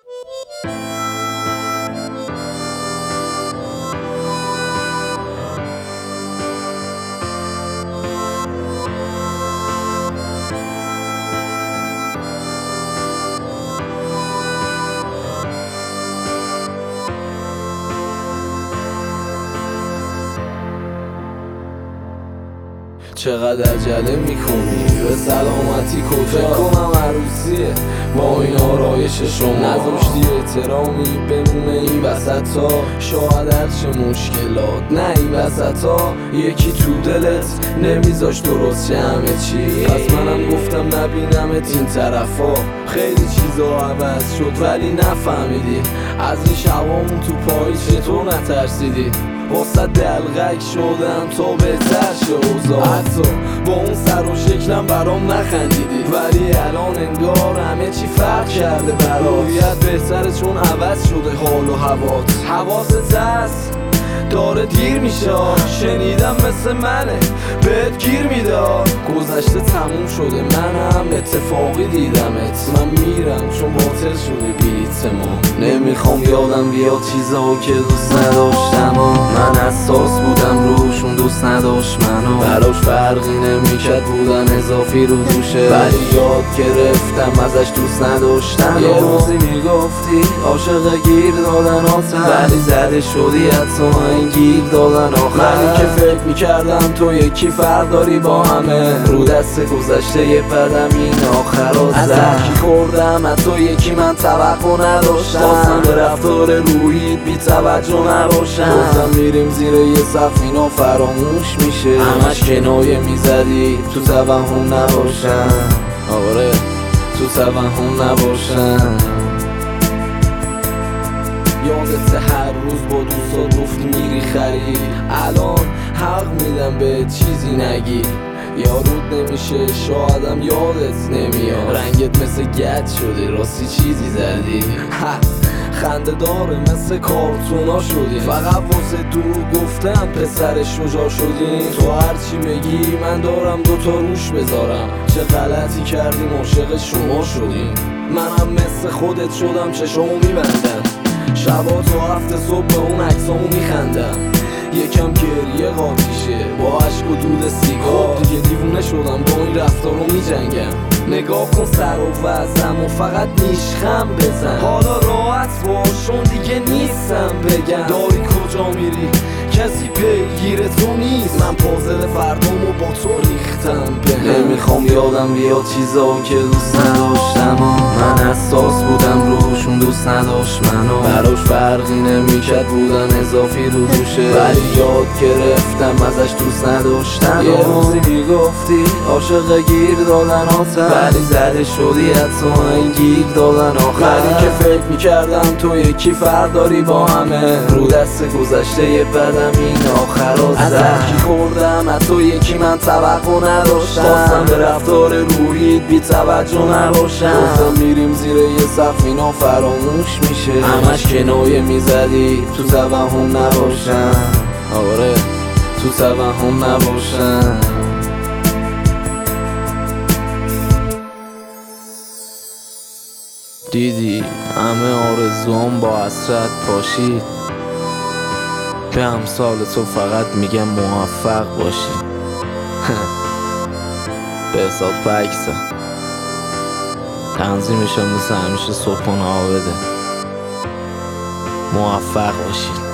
چقدر عجله میکنی به سلامتی کجا کنم عروسیه با این آرایش شما نذاشتی احترامی بمونه این وسطا شاید هرچه مشکلات نه این وسطا یکی تو دلت نمیذاش درست شه همه چی پس منم گفتم نبینمت این طرفا خیلی چیزا عوض شد ولی نفهمیدی از این شبامون تو پای چطور نترسیدی واسه دلغک شدم تا بهتر شه اوضاع حتی با اون سر و شکلم برام نخندیدی ولی الان انگار همه چی فرق کرده برات رویت بهتره چون عوض شده حال و حواست هست داره دیر میشه شنیدم مثل منه بهت گیر میداد گذشته تموم شده منم اتفاقی دیدمت من میرم چون باطل شده بلیت ما نمیخوام یادم بیاد چیزا که دوست نداشتم من حساس بودم روشون دوست نداشت منو براش فرقی نمیکرد بودن اضافی رو دوشه ولی یاد گرفتم ازش دوست نداشتم یه روزی میگفتی عاشق گیر دادن ولی زده شدی حتی این گیر دادن آخر که فکر میکردم تو یکی فرق داری با همه رو دست گذشته یه قدم این آخر رو زد از کی خوردم از تو یکی من توقع نداشتم خواستم به رفتار روحیت بی توجه نباشم گفتم میریم زیر یه سقف اینا فراموش میشه همش کنایه میزدی تو توهم نباشم آره تو توهم نباشم یادت هر روز با دوستا گفتی میری خرید الان حق میدم به چیزی نگی یارود نمیشه شایدم یادت نمیاد رنگت مثل گد شده راستی چیزی زدی خنده داره مثل کارتونا شدی فقط واسه دروغ گفتم پسر شجاع شدی تو هرچی بگی من دارم دوتا روش بذارم چه غلطی کردیم عاشق شما شدیم منم مثل خودت شدم چشامو میبندم شبا تو هفته صبح به اون عکسامو میخندم یکم گریه قاطیشه با عشق و دود سیگار دیگه دیوونه شدم با این رفتارو میجنگم نگاه کن سر و وزم و فقط نیشخم بزن حالا راحت باشون دیگه نیستم بگم داری کجا میری کسی پیگیر تو نیست من پازل فردامو با تو ریختم نمیخوام یادم بیاد چیزا که دوست نداشتم من حساس بودم روشون دوست نداشت منو براش فرقی نمیکرد بودن اضافی رو دوشه ولی یاد گرفتم ازش دوست نداشتم یه روزی میگفتی عاشق گیر دادن ولی زده شدی حتی این گیر دادن آخری که فکر میکردم تو یکی فرق داری با همه رو دست گذشته یه قدم این آخر رو زد از کی خوردم از تو یکی من توقع نداشتم خواستم به رفتار روحیت بی توجه نباشم گفتم میریم زیر یه سقف اینا فراموش میشه همش کنایه میزدی تو توهم نباشم آره تو توهم نباشم دیدی همه آرزوام با حسرت پاشید به امثال تو فقط میگم موفق باشی به حساب فکسه تنظیمشم مثل همیشه صبحانه آبده موفق باشید